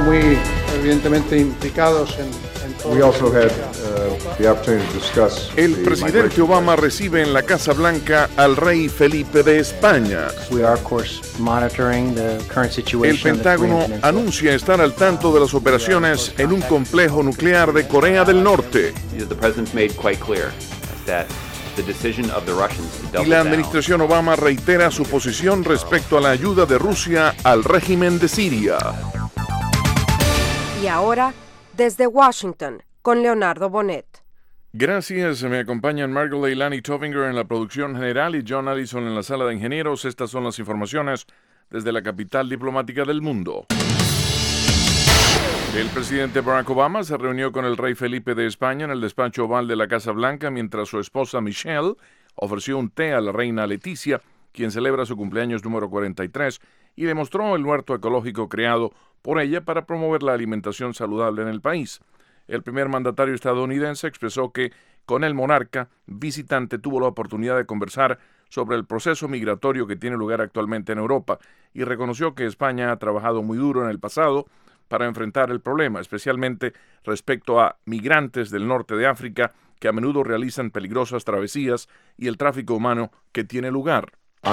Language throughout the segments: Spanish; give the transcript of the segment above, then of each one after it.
muy evidentemente implicados en todo. El presidente Obama recibe en la Casa Blanca al rey Felipe de España. El Pentágono anuncia estar al tanto de las operaciones en un complejo nuclear de Corea del Norte. Y la administración Obama reitera su posición respecto a la ayuda de Rusia al régimen de Siria. Y ahora, desde Washington, con Leonardo Bonet. Gracias, me acompañan Margot Leilani Tovinger en la producción general y John Allison en la sala de ingenieros. Estas son las informaciones desde la capital diplomática del mundo. El presidente Barack Obama se reunió con el rey Felipe de España en el despacho oval de la Casa Blanca mientras su esposa Michelle ofreció un té a la reina Leticia, quien celebra su cumpleaños número 43, y le mostró el huerto ecológico creado por ella para promover la alimentación saludable en el país. El primer mandatario estadounidense expresó que con el monarca visitante tuvo la oportunidad de conversar sobre el proceso migratorio que tiene lugar actualmente en Europa y reconoció que España ha trabajado muy duro en el pasado para enfrentar el problema, especialmente respecto a migrantes del norte de África que a menudo realizan peligrosas travesías y el tráfico humano que tiene lugar.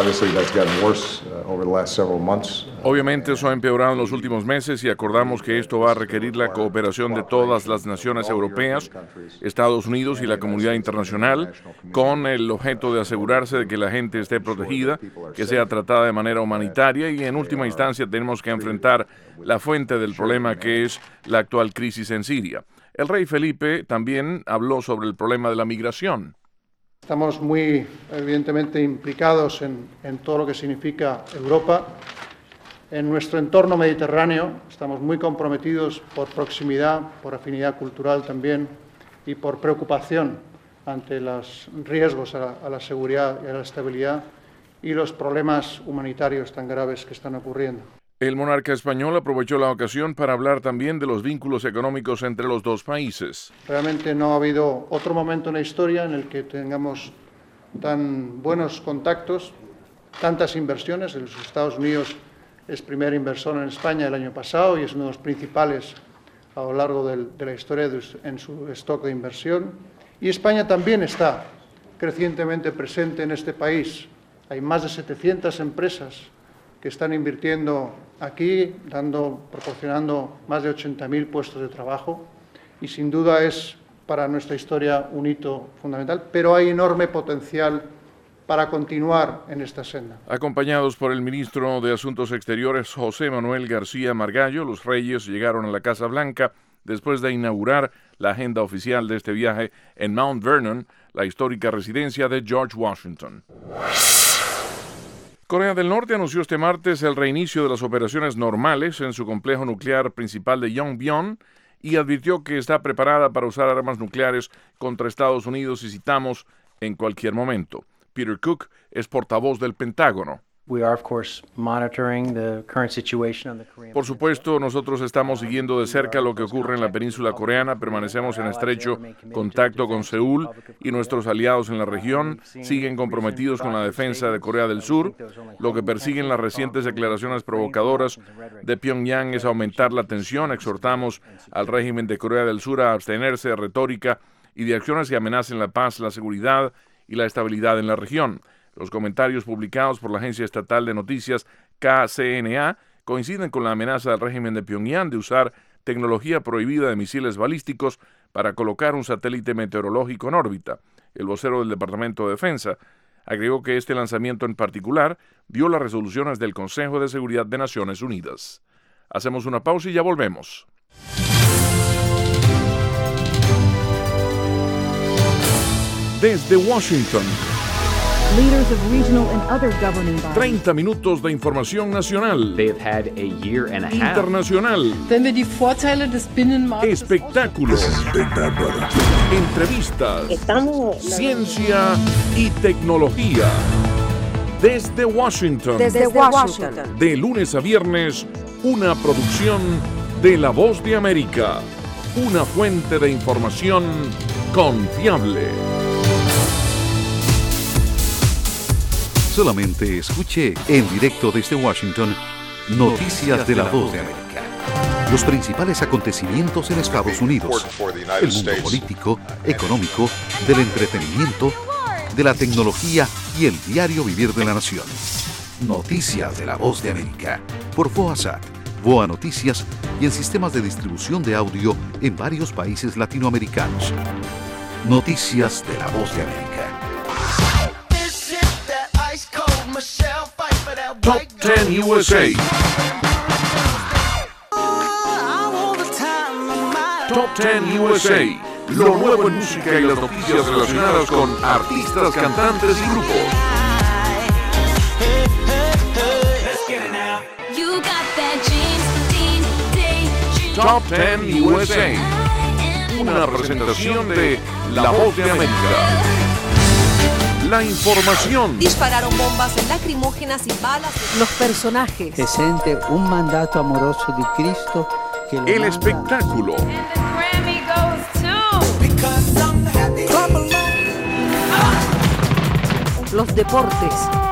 Obviamente eso ha empeorado en los últimos meses y acordamos que esto va a requerir la cooperación de todas las naciones europeas, Estados Unidos y la comunidad internacional, con el objeto de asegurarse de que la gente esté protegida, que sea tratada de manera humanitaria y en última instancia tenemos que enfrentar la fuente del problema que es la actual crisis en Siria. El rey Felipe también habló sobre el problema de la migración. Estamos muy evidentemente implicados en todo lo que significa Europa. En nuestro entorno mediterráneo estamos muy comprometidos por proximidad, por afinidad cultural también y por preocupación ante los riesgos a la seguridad y a la estabilidad y los problemas humanitarios tan graves que están ocurriendo. El monarca español aprovechó la ocasión para hablar también de los vínculos económicos entre los dos países. Realmente no ha habido otro momento en la historia en el que tengamos tan buenos contactos, tantas inversiones. Los Estados Unidos es primer inversor en España el año pasado y es uno de los principales a lo largo de la historia en su stock de inversión. Y España también está crecientemente presente en este país. Hay más de 700 empresas que están invirtiendo aquí, proporcionando más de 80.000 puestos de trabajo y sin duda es para nuestra historia un hito fundamental, pero hay enorme potencial para continuar en esta senda. Acompañados por el ministro de Asuntos Exteriores José Manuel García Margallo, los reyes llegaron a la Casa Blanca después de inaugurar la agenda oficial de este viaje en Mount Vernon, la histórica residencia de George Washington. Corea del Norte anunció este martes el reinicio de las operaciones normales en su complejo nuclear principal de Yongbyon y advirtió que está preparada para usar armas nucleares contra Estados Unidos, y citamos, en cualquier momento. Peter Cook es portavoz del Pentágono. Por supuesto, nosotros estamos siguiendo de cerca lo que ocurre en la península coreana, permanecemos en estrecho contacto con Seúl y nuestros aliados en la región siguen comprometidos con la defensa de Corea del Sur. Lo que persiguen las recientes declaraciones provocadoras de Pyongyang es aumentar la tensión. Exhortamos al régimen de Corea del Sur a abstenerse de retórica y de acciones que amenacen la paz, la seguridad y la estabilidad en la región. Los comentarios publicados por la agencia estatal de noticias KCNA coinciden con la amenaza del régimen de Pyongyang de usar tecnología prohibida de misiles balísticos para colocar un satélite meteorológico en órbita. El vocero del Departamento de Defensa agregó que este lanzamiento en particular viola resoluciones del Consejo de Seguridad de Naciones Unidas. Hacemos una pausa y ya volvemos. Desde Washington, 30 minutos de información nacional, internacional, espectáculos, entrevistas, ciencia y tecnología. Desde Washington, de lunes a viernes, una producción de La Voz de América, una fuente de información confiable. Solamente escuche en directo desde Washington Noticias de La Voz de América. los principales acontecimientos en Estados Unidos, el mundo político, económico, del entretenimiento, de la tecnología y el diario vivir de la nación. Noticias de la Voz de América, por VOA-SAT, VOA Noticias y en sistemas de distribución de audio en varios países latinoamericanos. Noticias de la Voz de América. Top 10 USA. Top 10 USA. Lo nuevo en música y las noticias relacionadas con artistas, cantantes y grupos. Top 10 USA. Una presentación de La Voz de América. La información. Dispararon bombas lacrimógenas y balas. Los personajes. Se siente un mandato amoroso de Cristo. Que el espectáculo. Los deportes.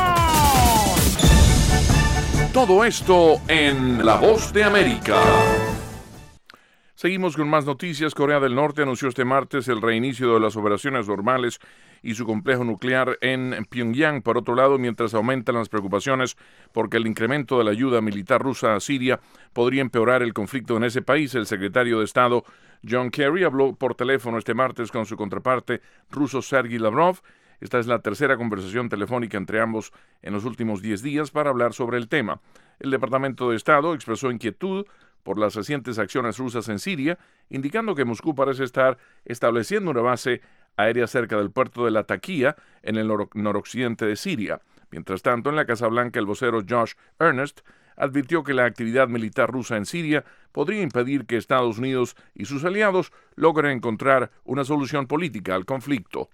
Todo esto en La Voz de América. Seguimos con más noticias. Corea del Norte anunció este martes el reinicio de las operaciones normales y su complejo nuclear en Pyongyang. Por otro lado, mientras aumentan las preocupaciones porque el incremento de la ayuda militar rusa a Siria podría empeorar el conflicto en ese país, el secretario de Estado John Kerry habló por teléfono este martes con su contraparte ruso Sergei Lavrov. Esta es la tercera conversación telefónica entre ambos en los últimos 10 días para hablar sobre el tema. El Departamento de Estado expresó inquietud por las recientes acciones rusas en Siria, indicando que Moscú parece estar estableciendo una base aérea cerca del puerto de Latakia, en el noroccidente de Siria. Mientras tanto, en la Casa Blanca, el vocero Josh Earnest advirtió que la actividad militar rusa en Siria podría impedir que Estados Unidos y sus aliados logren encontrar una solución política al conflicto.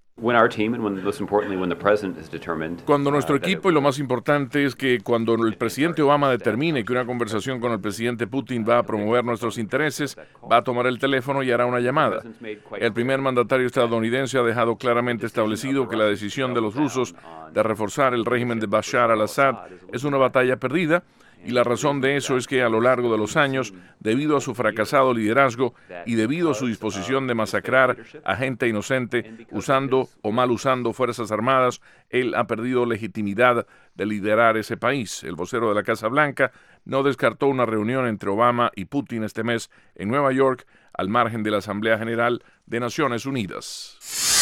Cuando nuestro equipo, y lo más importante es que cuando el presidente Obama determine que una conversación con el presidente Putin va a promover nuestros intereses, va a tomar el teléfono y hará una llamada. El primer mandatario estadounidense ha dejado claramente establecido que la decisión de los rusos de reforzar el régimen de Bashar al-Assad es una batalla perdida, y la razón de eso es que a lo largo de los años, debido a su fracasado liderazgo y debido a su disposición de masacrar a gente inocente usando o mal usando fuerzas armadas, él ha perdido legitimidad de liderar ese país. El vocero de la Casa Blanca no descartó una reunión entre Obama y Putin este mes en Nueva York, al margen de la Asamblea General de Naciones Unidas.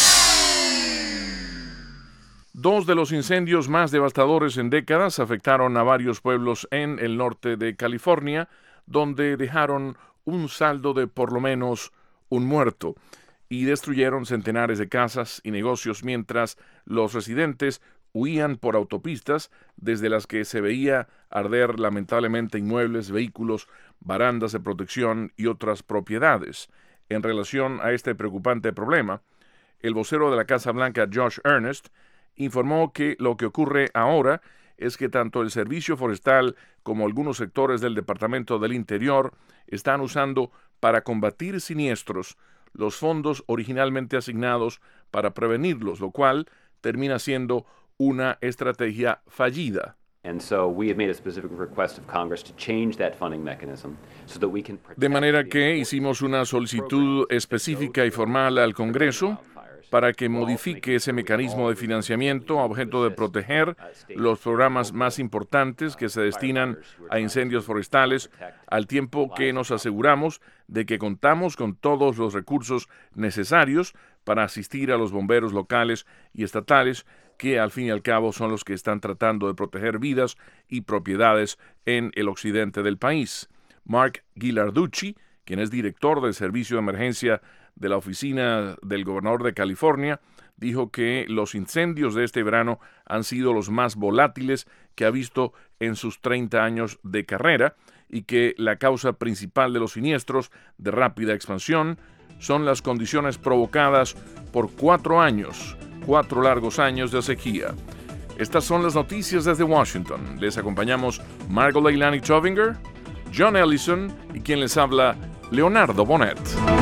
Dos de los incendios más devastadores en décadas afectaron a varios pueblos en el norte de California, donde dejaron un saldo de por lo menos un muerto y destruyeron centenares de casas y negocios mientras los residentes huían por autopistas desde las que se veía arder lamentablemente inmuebles, vehículos, barandas de protección y otras propiedades. En relación a este preocupante problema, el vocero de la Casa Blanca, Josh Earnest, informó que lo que ocurre ahora es que tanto el Servicio Forestal como algunos sectores del Departamento del Interior están usando para combatir siniestros los fondos originalmente asignados para prevenirlos, lo cual termina siendo una estrategia fallida. De manera que hicimos una solicitud específica y formal al Congreso para que modifique ese mecanismo de financiamiento a objeto de proteger los programas más importantes que se destinan a incendios forestales, al tiempo que nos aseguramos de que contamos con todos los recursos necesarios para asistir a los bomberos locales y estatales, que al fin y al cabo son los que están tratando de proteger vidas y propiedades en el occidente del país. Mark Ghilarducci, quien es director del Servicio de Emergencia de la Oficina del Gobernador de California, dijo que los incendios de este verano han sido los más volátiles que ha visto en sus 30 años de carrera y que la causa principal de los siniestros de rápida expansión son las condiciones provocadas por 4 largos años de sequía. Estas son las noticias desde Washington. Les acompañamos Margot Leilani Chovinger, John Ellison y quien les habla, Leonardo Bonet.